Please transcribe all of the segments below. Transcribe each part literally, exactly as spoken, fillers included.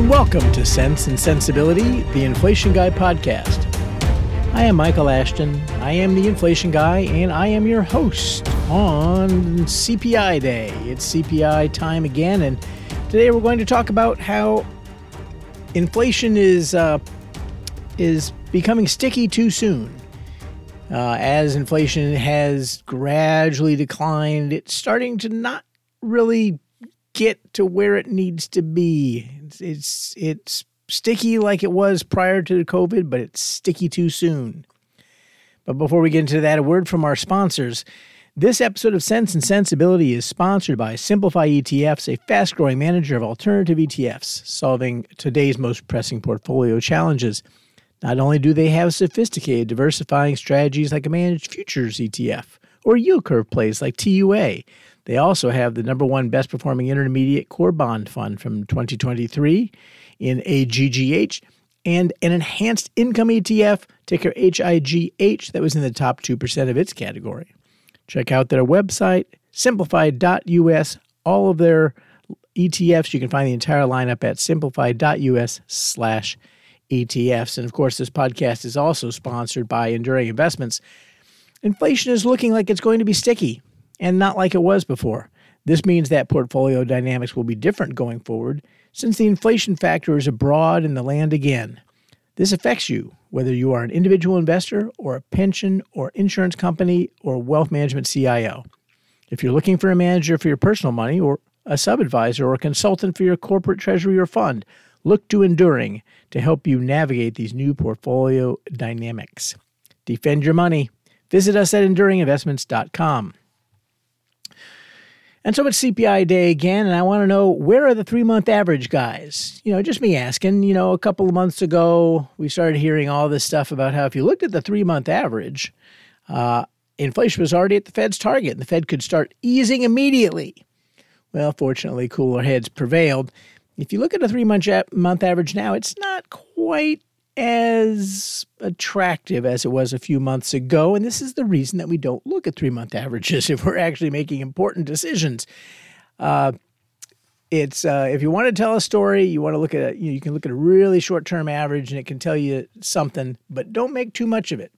Welcome to Sense and Sensibility, the Inflation Guy podcast. I am Michael Ashton. I am the Inflation Guy, and I am your host on C P I Day. It's C P I time again, and today we're going to talk about how inflation is uh, is becoming sticky too soon. Uh, as inflation has gradually declined, it's starting to not really get to where it needs to be. It's, it's it's sticky like it was prior to COVID, but it's sticky too soon. But before we get into that, a word from our sponsors. This episode of Sense and Sensibility is sponsored by Simplify E T Fs, a fast-growing manager of alternative E T Fs, solving today's most pressing portfolio challenges. Not only do they have sophisticated diversifying strategies like a managed futures E T F or yield curve plays like T U A, they also have the number one best-performing intermediate core bond fund from twenty twenty-three in A G G H and an enhanced income E T F, ticker H I G H, that was in the top two percent of its category. Check out their website, simplified dot U S. All of their E T Fs, you can find the entire lineup at simplified dot U S slash E T Fs. And of course, this podcast is also sponsored by Enduring Investments. Inflation is looking like it's going to be sticky and not like it was before. This means that portfolio dynamics will be different going forward since the inflation factor is abroad in the land again. This affects you, whether you are an individual investor or a pension or insurance company or wealth management C I O. If you're looking for a manager for your personal money or a sub-advisor or a consultant for your corporate treasury or fund, look to Enduring to help you navigate these new portfolio dynamics. Defend your money. Visit us at enduring investments dot com. And so it's C P I Day again, and I want to know, where are the three-month average guys? You know, just me asking. You know, a couple of months ago, we started hearing all this stuff about how if you looked at the three-month average, uh, inflation was already at the Fed's target, and the Fed could start easing immediately. Well, fortunately, cooler heads prevailed. If you look at a three-month month average now, it's not quite as attractive as it was a few months ago, and this is the reason that we don't look at three-month averages if we're actually making important decisions. Uh, it's uh, if you want to tell a story, you want to look at a, you know, you can look at a really short-term average, and it can tell you something, but don't make too much of it.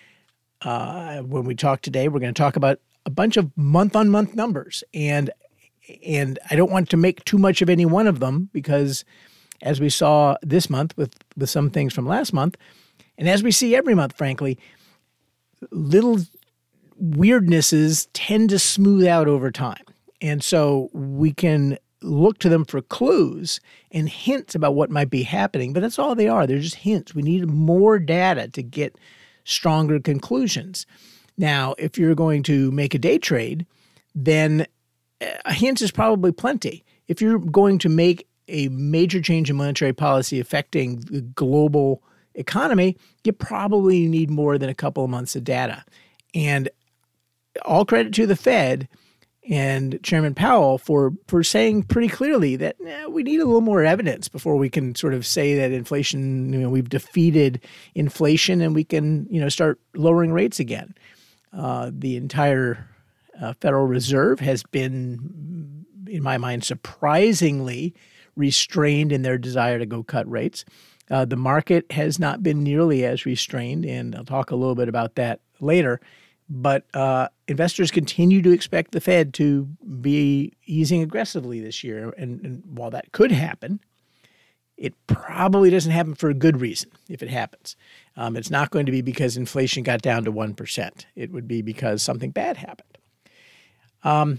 Uh, when we talk today, we're going to talk about a bunch of month-on-month numbers, and and I don't want to make too much of any one of them because, as we saw this month with, with some things from last month, and as we see every month, frankly, little weirdnesses tend to smooth out over time. And so we can look to them for clues and hints about what might be happening, but that's all they are. They're just hints. We need more data to get stronger conclusions. Now, if you're going to make a day trade, then a hint is probably plenty. If you're going to make a major change in monetary policy affecting the global economy, you probably need more than a couple of months of data. And all credit to the Fed and Chairman Powell for, for saying pretty clearly that eh, we need a little more evidence before we can sort of say that inflation, you know, we've defeated inflation and we can, you know, start lowering rates again. Uh, the entire uh, Federal Reserve has been, in my mind, surprisingly restrained in their desire to go cut rates. Uh, the market has not been nearly as restrained, and I'll talk a little bit about that later. But uh, investors continue to expect the Fed to be easing aggressively this year. And, and while that could happen, it probably doesn't happen for a good reason if it happens. Um, it's not going to be because inflation got down to one percent. It would be because something bad happened. Um,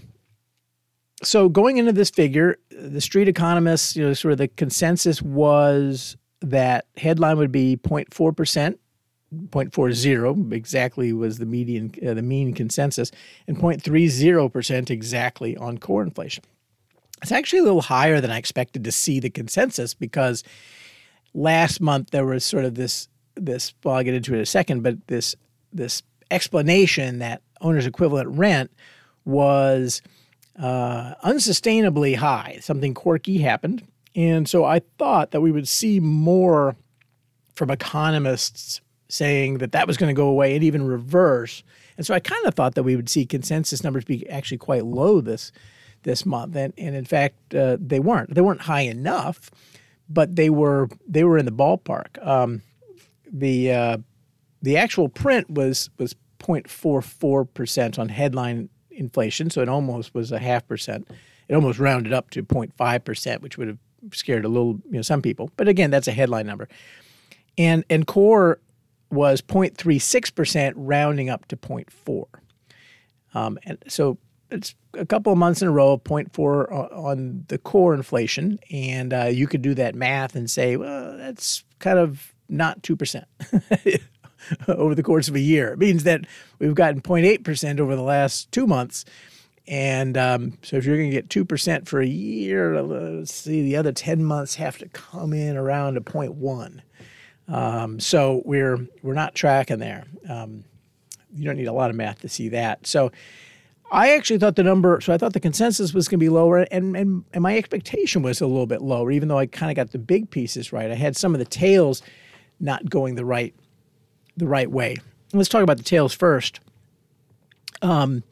So going into this figure, the street economists, you know, sort of the consensus was that headline would be zero point four percent, zero point four zero exactly was the median, uh, the mean consensus, and zero point three zero percent exactly on core inflation. It's actually a little higher than I expected to see the consensus because last month there was sort of this, this well, I'll get into it in a second, but this this explanation that owner's equivalent rent was Uh, unsustainably high. Something quirky happened. And so I thought that we would see more from economists saying that that was going to go away and even reverse. And so I kind of thought that we would see consensus numbers be actually quite low this this month. And, and in fact, uh, they weren't. They weren't high enough but they were they were in the ballpark. Um, the uh, the actual print was was zero point four four percent on headline inflation, so it almost was a half percent. It almost rounded up to zero point five percent, which would have scared a little, you know, some people. But again, that's a headline number. And and core was zero point three six percent, rounding up to zero point four. Um, and so it's a couple of months in a row of zero point four on the core inflation. And uh, you could do that math and say, well, that's kind of not two percent over the course of a year. It means that we've gotten zero point eight percent over the last two months. And um, so if you're going to get two percent for a year, let's see, the other ten months have to come in around a zero point one. Um, so we're we're not tracking there. Um, you don't need a lot of math to see that. So I actually thought the number, so I thought the consensus was going to be lower, and, and, and my expectation was a little bit lower, even though I kind of got the big pieces right. I had some of the tails not going the right the right way. Let's talk about the tails first. Um.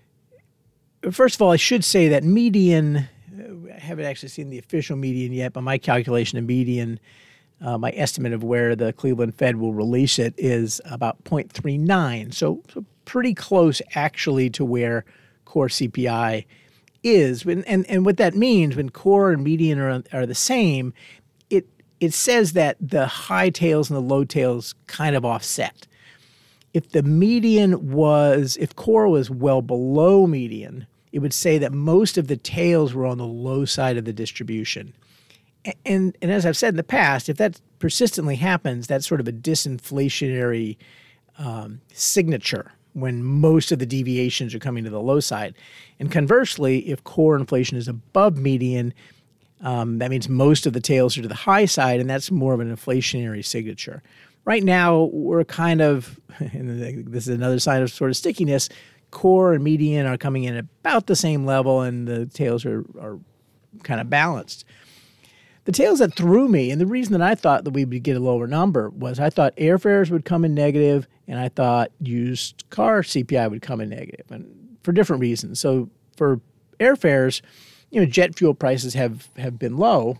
First of all, I should say that median, I haven't actually seen the official median yet, but my calculation of median, uh, my estimate of where the Cleveland Fed will release it is about zero point three nine. So, so pretty close actually to where core C P I is. And, and, and what that means when core and median are, are the same, it, it says that the high tails and the low tails kind of offset. If the median was, if core was well below median, it would say that most of the tails were on the low side of the distribution. And, and, and as I've said in the past, if that persistently happens, that's sort of a disinflationary um, signature when most of the deviations are coming to the low side. And conversely, if core inflation is above median, um, that means most of the tails are to the high side, and that's more of an inflationary signature. Right now, we're kind of, and this is another sign of sort of stickiness, core and median are coming in at about the same level, and the tails are, are kind of balanced. The tails that threw me, and the reason that I thought that we would get a lower number was I thought airfares would come in negative, and I thought used car C P I would come in negative, and for different reasons. So for airfares, you know, jet fuel prices have, have been low,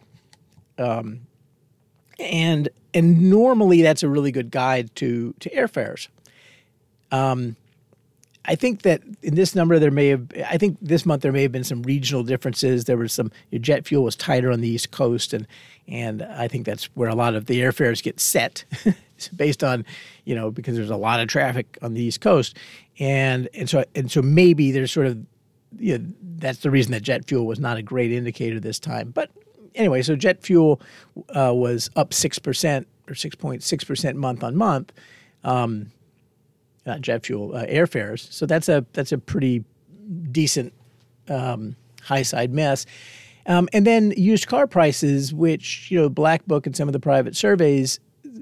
um, and and normally that's a really good guide to to airfares. Um, I think that in this number there may have, I think this month there may have been some regional differences. There was some, your jet fuel was tighter on the East Coast, and and I think that's where a lot of the airfares get set based on, you know, because there's a lot of traffic on the East Coast, and and so and so maybe there's sort of, you know, that's the reason that jet fuel was not a great indicator this time. But anyway, so jet fuel uh, was up six percent or six point six percent month on month. Um, Not jet fuel, uh, airfares. So that's a that's a pretty decent um, high side miss. Um, and then used car prices, which, you know, Black Book and some of the private surveys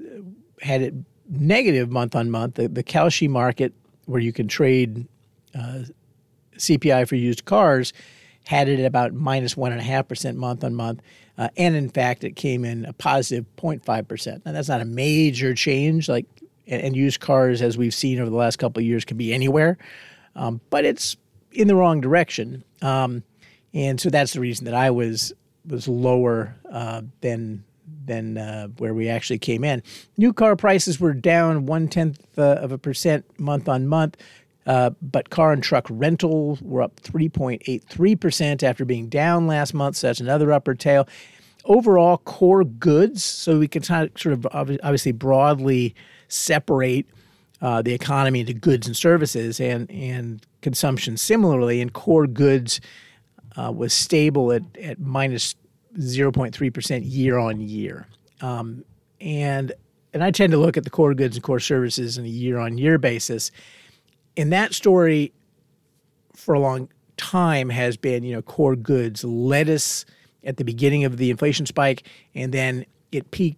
had it negative month on month. The, the Kalshi market, where you can trade uh, C P I for used cars, had it at about minus one and a half percent month on month. Uh, and in fact, it came in a positive zero point five percent. Now that's not a major change, like. And used cars, as we've seen over the last couple of years, can be anywhere, um, but it's in the wrong direction. Um, and so that's the reason that I was was lower uh, than than uh, where we actually came in. New car prices were down one tenth uh, of a percent month on month, uh, but car and truck rentals were up three point eight three percent after being down last month. So that's another upper tail. Overall, core goods. So we can sort of obviously broadly separate uh, the economy into goods and services and, and consumption similarly, and core goods uh, was stable at, at minus zero point three percent year on year. Um, and and I tend to look at the core goods and core services on a year on year basis. And that story for a long time has been, you know, core goods led us at the beginning of the inflation spike, and then it peaked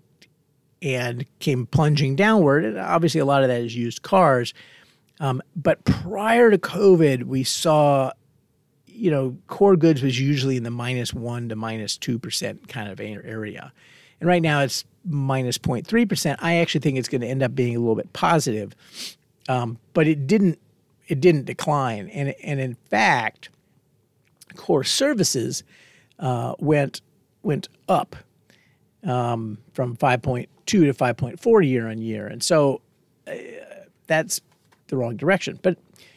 and came plunging downward. And obviously a lot of that is used cars. Um, but prior to COVID, we saw, you know, core goods was usually in the minus one to minus two percent kind of area. And right now it's minus zero point three percent. I actually think it's going to end up being a little bit positive. Um, but it didn't, it didn't decline. And, and in fact, core services uh, went, went up. um, from five point two to five point four year on year. And so uh, that's the wrong direction. But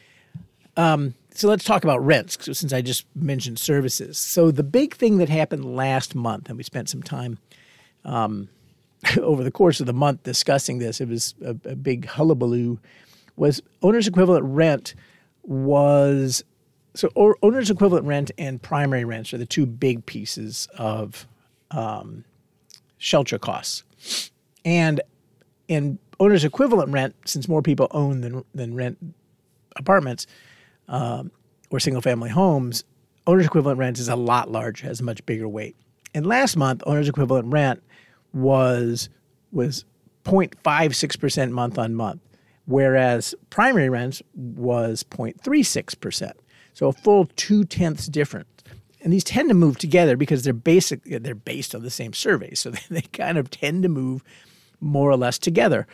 um, so let's talk about rents, since I just mentioned services. So the big thing that happened last month, and we spent some time um, over the course of the month discussing this, it was a, a big hullabaloo, was owner's equivalent rent was, so or, owner's equivalent rent and primary rents are the two big pieces of um, shelter costs. And in owner's equivalent rent, since more people own than, than rent apartments um, or single-family homes, owner's equivalent rent is a lot larger, has a much bigger weight. And last month, owner's equivalent rent was was zero point five six percent month on month, whereas primary rents was zero point three six percent. So a full two-tenths difference. And these tend to move together because they're basic, they're based on the same survey. So they kind of tend to move more or less together.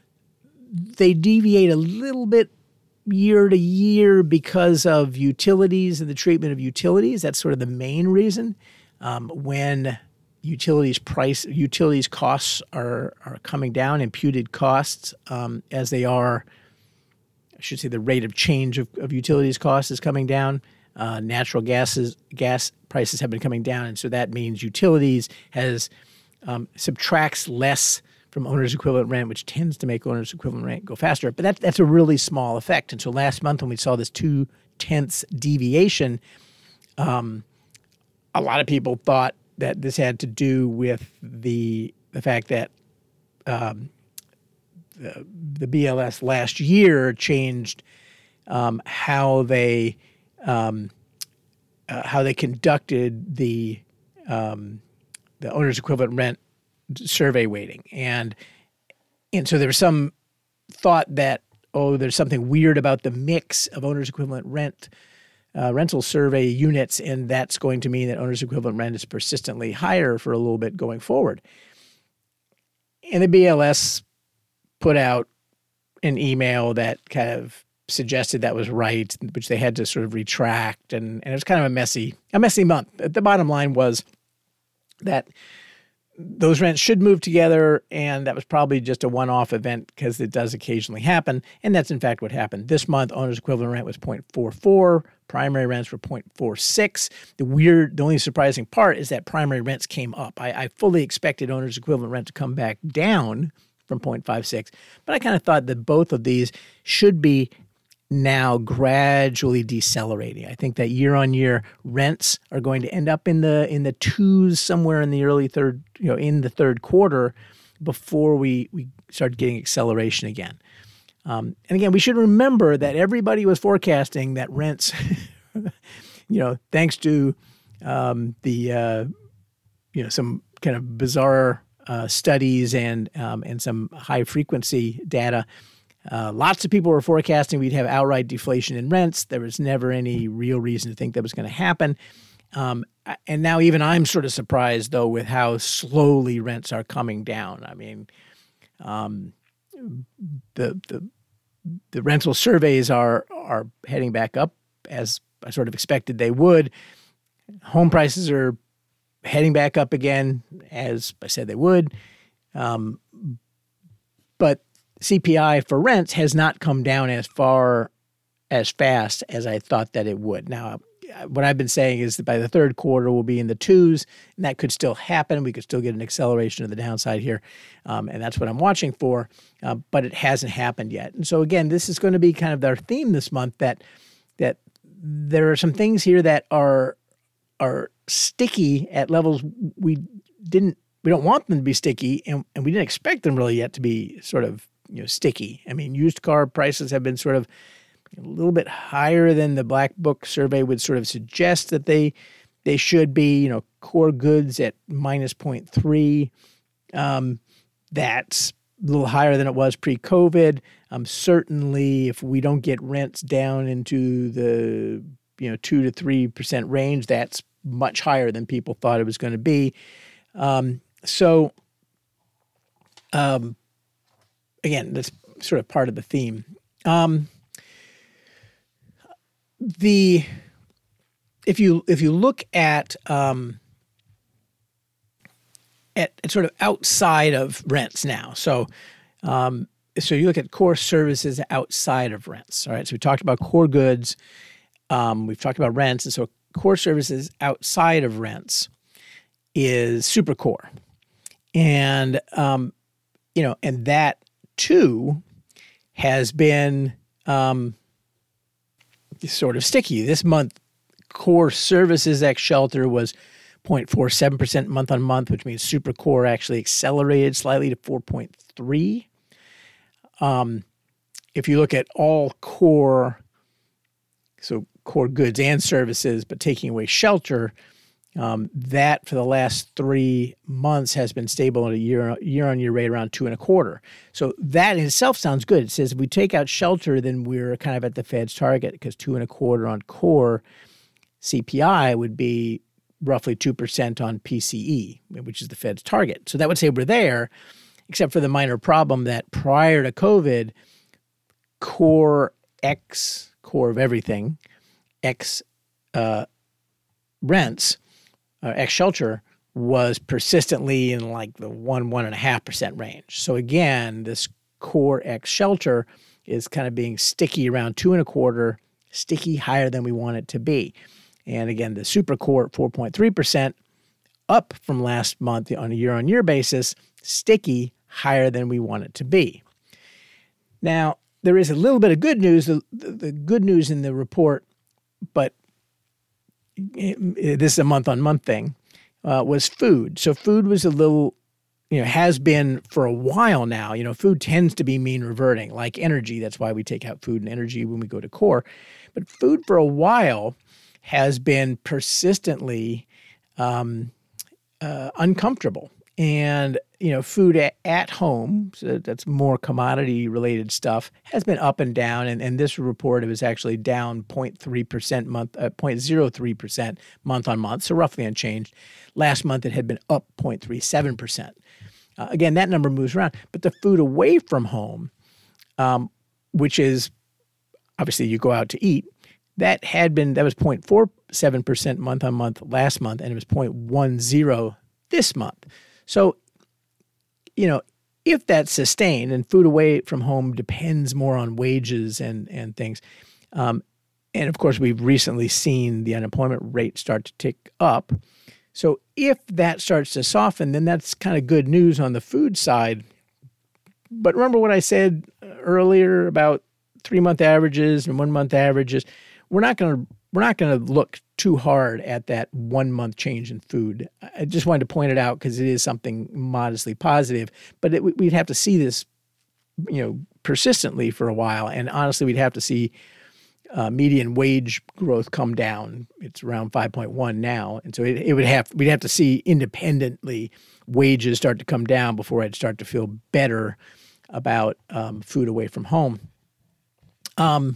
They deviate a little bit year to year because of utilities and the treatment of utilities. That's sort of the main reason. Um, when utilities price, utilities costs are are coming down, imputed costs um, as they are, I should say the rate of change of, of utilities costs is coming down. Uh, natural gases, gas prices have been coming down, and so that means utilities has um, subtracts less from owner's equivalent rent, which tends to make owner's equivalent rent go faster. But that, that's a really small effect. And so last month when we saw this two-tenths deviation, um, a lot of people thought that this had to do with the the fact that um, the, the B L S last year changed um, how they um, uh, how they conducted the um, the owner's equivalent rent survey weighting. And and so there was some thought that, oh, there's something weird about the mix of owner's equivalent rent uh, rental survey units, and that's going to mean that owner's equivalent rent is persistently higher for a little bit going forward. And the B L S put out an email that kind of suggested that was right, which they had to sort of retract, and, and it was kind of a messy, a messy month. The bottom line was that those rents should move together, and that was probably just a one-off event because it does occasionally happen, and that's in fact what happened. This month, owner's equivalent rent was zero point four four, primary rents were zero point four six. The weird, the only surprising part is that primary rents came up. I, I fully expected owner's equivalent rent to come back down from zero point five six, but I kind of thought that both of these should be now gradually decelerating. I think that year-on-year rents are going to end up in the in the twos somewhere in the early third, you know, in the third quarter before we we start getting acceleration again. Um, and again, we should remember that everybody was forecasting that rents, you know, thanks to um, the uh, you know some kind of bizarre uh, studies and um, and some high frequency data. Uh, lots of people were forecasting we'd have outright deflation in rents. There was never any real reason to think that was going to happen. Um, and now even I'm sort of surprised, though, with how slowly rents are coming down. I mean, um, the, the the rental surveys are are heading back up as I sort of expected they would. Home prices are heading back up again, as I said they would. Um, but C P I for rents has not come down as far, as fast as I thought that it would. Now, what I've been saying is that by the third quarter, we'll be in the twos, and that could still happen. We could still get an acceleration to the downside here, um, and that's what I'm watching for, uh, but it hasn't happened yet. And so, again, this is going to be kind of our theme this month, that that there are some things here that are are sticky at levels we didn't, we don't want them to be sticky, and, and we didn't expect them really yet to be sort of you know, sticky. I mean, used car prices have been sort of a little bit higher than the Black Book survey would sort of suggest that they they should be. You know, core goods at minus zero point three. Um, that's a little higher than it was pre-COVID. Um, certainly, if we don't get rents down into the you know two to three percent range, that's much higher than people thought it was going to be. Um, so. Um, Again, that's sort of part of the theme. Um, the if you if you look at um, at, at sort of outside of rents now. So, um, so you look at core services outside of rents. All right. So we talked about core goods. Um, we've talked about rents. And so core services outside of rents is super core. And, um, you know, and that too has been um, sort of sticky. This month, core services ex shelter was zero point four seven percent month on month, which means super core actually accelerated slightly to four point three. Um, if you look at all core, so core goods and services, but taking away shelter, um, that for the last three months has been stable at a year year on year rate around two and a quarter. So that in itself sounds good. It says if we take out shelter, then we're kind of at the Fed's target because two and a quarter on core C P I would be roughly two percent on P C E, which is the Fed's target. So that would say we're there, except for the minor problem that prior to COVID, core X, core of everything, X uh, rents, uh, X shelter was persistently in like the one, one and a half percent range. So again, this core X shelter is kind of being sticky around two and a quarter, sticky higher than we want it to be. And again, the super core at four point three percent, up from last month on a year-on-year basis, sticky higher than we want it to be. Now, there is a little bit of good news. The, the, the good news in the report, but it, it, this is a month-on-month thing, uh, was food. So food was a little, you know, has been for a while now. You know, food tends to be mean reverting, like energy. That's why we take out food and energy when we go to core. But food for a while has been persistently um, uh, uncomfortable. And, you know, food at, at home, so that's more commodity-related stuff, has been up and down. And, and this report, it was actually down zero point three percent month, uh, zero point zero three percent month on month, so roughly unchanged. Last month, it had been up zero point three seven percent. Uh, again, that number moves around. But the food away from home, um, which is obviously you go out to eat, that had been, that was zero point four seven percent month on month last month, and it was zero point one zero this month. So, you know, if that's sustained, and food away from home depends more on wages and, and things, um, and of course, we've recently seen the unemployment rate start to tick up. So if that starts to soften, then that's kind of good news on the food side. But remember what I said earlier about three-month averages and one-month averages? We're not going to we're not going to look too hard at that one-month change in food. I just wanted to point it out because it is something modestly positive, but it, we'd have to see this, you know, persistently for a while. And honestly, we'd have to see uh, median wage growth come down. It's around five point one now, and so it, it would have we'd have to see independently wages start to come down before I'd start to feel better about um, food away from home. Um.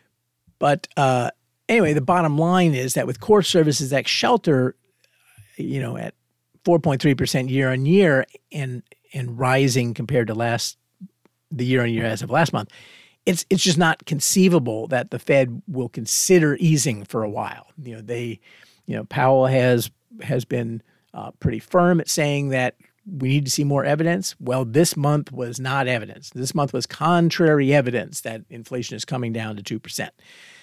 But uh, anyway, the bottom line is that with core services ex shelter, you know, at four point three percent year on year and and rising compared to last the year on year as of last month, it's it's just not conceivable that the Fed will consider easing for a while. You know, they, you know, Powell has has been uh, pretty firm at saying that we need to see more evidence. Well, this month was not evidence. This month was contrary evidence that inflation is coming down to two percent.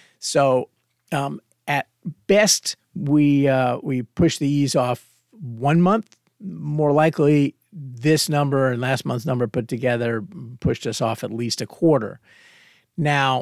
So um, at best, we uh, we push the ease off one month. More likely, this number and last month's number put together pushed us off at least a quarter. Now,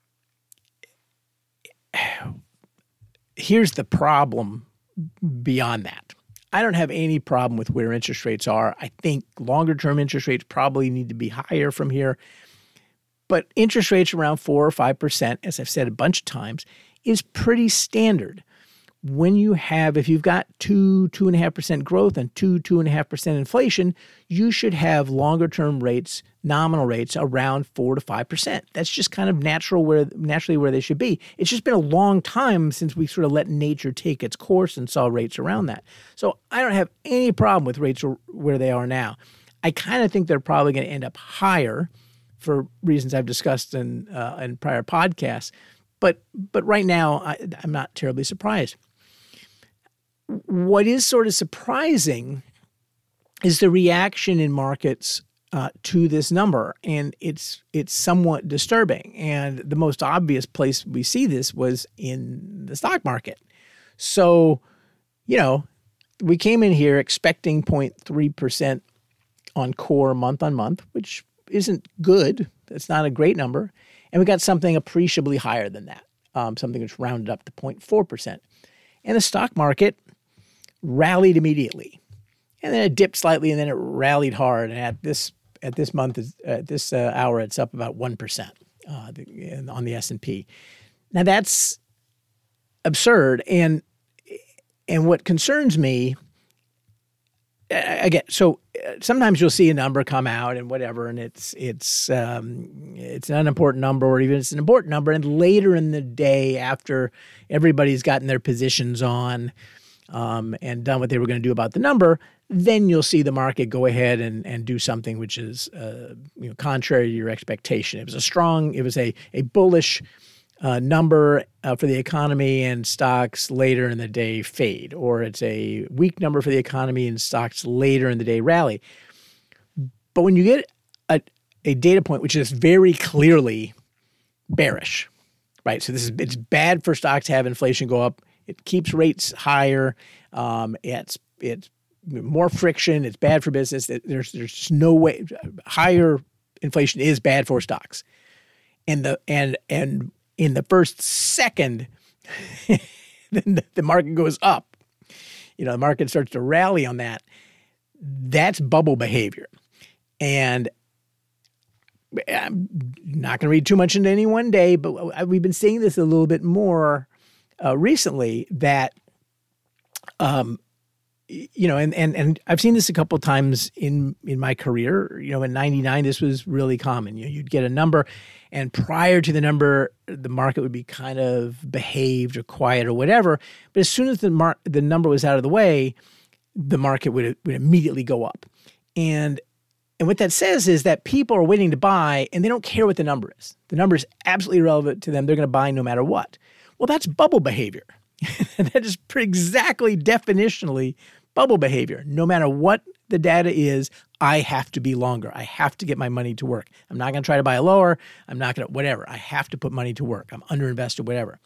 here's the problem beyond that. I don't have any problem with where interest rates are. I think longer-term interest rates probably need to be higher from here. But interest rates around four or five percent, as I've said a bunch of times, is pretty standard. When you have, if you've got two, two and a half percent growth and two, two and a half percent inflation, you should have longer-term rates, nominal rates around four to five percent. That's just kind of natural where naturally where they should be. It's just been a long time since we sort of let nature take its course and saw rates around that. So I don't have any problem with rates where they are now. I kind of think they're probably going to end up higher for reasons I've discussed in uh, in prior podcasts. But but right now, I, I'm not terribly surprised. What is sort of surprising is the reaction in markets uh, to this number, and it's it's somewhat disturbing. And the most obvious place we see this was in the stock market. So, you know, we came in here expecting zero point three percent on core month on month, which isn't good. It's not a great number. And we got something appreciably higher than that, um, something that's rounded up to zero point four percent. And the stock market rallied immediately. And then it dipped slightly, and then it rallied hard. And at this at this month, at this uh, hour, it's up about one percent uh, on the S and P. Now, that's absurd. And and what concerns me, again, so sometimes you'll see a number come out and whatever, and it's it's um, it's an unimportant number, or even it's an important number. And later in the day, after everybody's gotten their positions on um, and done what they were going to do about the number, then you'll see the market go ahead and, and do something which is uh, you know, contrary to your expectation. It was a strong, it was a a bullish uh, number uh, for the economy, and stocks later in the day fade, or it's a weak number for the economy and stocks later in the day rally. But when you get a, a data point which is very clearly bearish, right? So this is it's bad for stocks to have inflation go up. It keeps rates higher. Um, it's it's more friction. It's bad for business. There's there's just no way. Higher inflation is bad for stocks. And the and and in the first second, then the market goes up. You know, the market starts to rally on that. That's bubble behavior. And I'm not going to read too much into any one day, but we've been seeing this a little bit more uh, recently. That um. You know, and, and and I've seen this a couple of times in, in my career. You know, in ninety-nine, this was really common. You know, you'd get a number, and prior to the number, the market would be kind of behaved or quiet or whatever. But as soon as the mar- the number was out of the way, the market would would immediately go up. And and what that says is that people are waiting to buy, and they don't care what the number is. The number is absolutely irrelevant to them. They're going to buy no matter what. Well, that's bubble behavior. That is pretty exactly definitionally bubble behavior. No matter what the data is, I have to be longer. I have to get my money to work. I'm not going to try to buy lower. I'm not going to, whatever. I have to put money to work. I'm underinvested, whatever.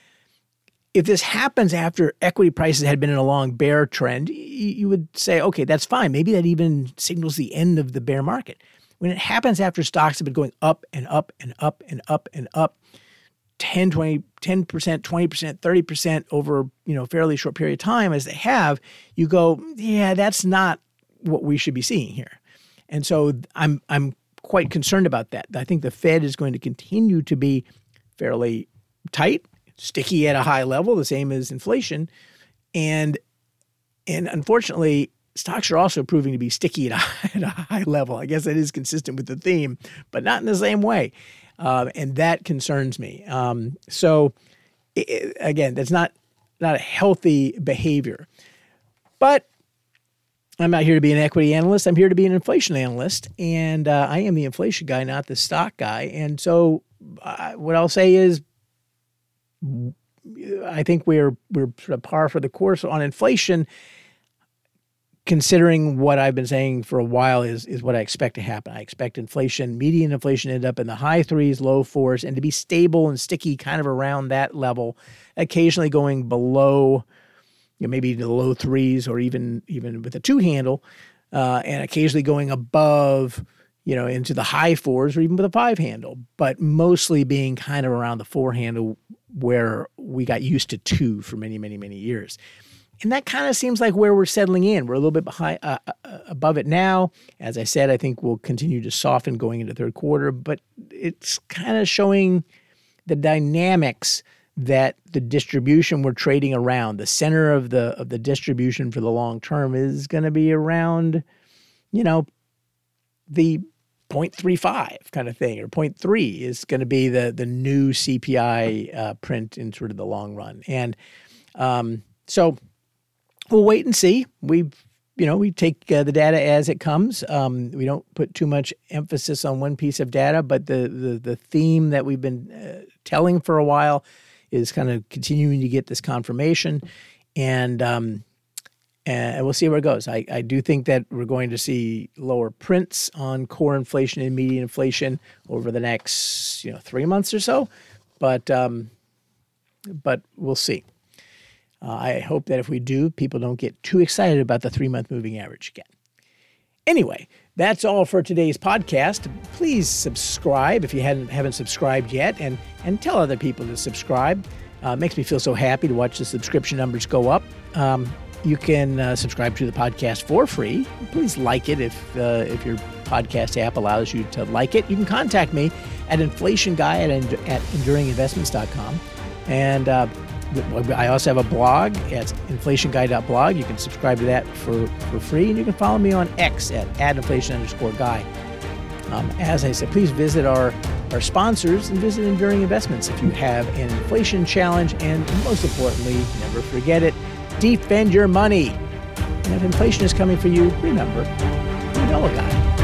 If this happens after equity prices had been in a long bear trend, you would say, okay, that's fine. Maybe that even signals the end of the bear market. When it happens after stocks have been going up and up and up and up and up, ten, twenty, ten percent, twenty percent, thirty percent over, you know, a fairly short period of time as they have, you go, yeah, that's not what we should be seeing here. And so I'm I'm quite concerned about that. I think the Fed is going to continue to be fairly tight, sticky at a high level, the same as inflation. And and unfortunately, stocks are also proving to be sticky at a, at a high level. I guess that is consistent with the theme, but not in the same way. Uh, and that concerns me. Um, so, it, again, that's not not a healthy behavior. But I'm not here to be an equity analyst. I'm here to be an inflation analyst. And uh, I am the inflation guy, not the stock guy. And so uh, what I'll say is I think we're we're sort of par for the course on inflation, considering what I've been saying for a while is, is what I expect to happen. I expect inflation, median inflation, to end up in the high threes, low fours, and to be stable and sticky kind of around that level, occasionally going below, you know, maybe the low threes or even even with a two handle, uh, and occasionally going above, you know, into the high fours or even with a five handle, but mostly being kind of around the four handle where we got used to two for many, many, many years. And that kind of seems like where we're settling in. We're a little bit behind, uh, uh, above it now. As I said, I think we'll continue to soften going into third quarter, but it's kind of showing the dynamics that the distribution we're trading around, the center of the of the distribution for the long term, is going to be around, you know, the zero point three five kind of thing, or zero point three is going to be the the new C P I uh, print in sort of the long run. And um, so we'll wait and see. We, you know, we take uh, the data as it comes. Um, we don't put too much emphasis on one piece of data, but the the, the theme that we've been uh, telling for a while is kind of continuing to get this confirmation. And um, and we'll see where it goes. I, I do think that we're going to see lower prints on core inflation and median inflation over the next, you know, three months or so, but um, but we'll see. Uh, I hope that if we do, people don't get too excited about the three-month moving average again. Anyway, that's all for today's podcast. Please subscribe if you hadn't haven't subscribed yet, and and tell other people to subscribe. Uh, it makes me feel so happy to watch the subscription numbers go up. Um, you can uh, subscribe to the podcast for free. Please like it if uh, if your podcast app allows you to like it. You can contact me at inflation guy at, at enduring investments dot com. And uh, I also have a blog at inflation guy dot blog. You can subscribe to that for, for free. And you can follow me on X at adinflation underscore guy. Um, as I said, please visit our, our sponsors and visit Enduring Investments if you have an inflation challenge. And most importantly, never forget it, defend your money. And if inflation is coming for you, remember, you know a guy.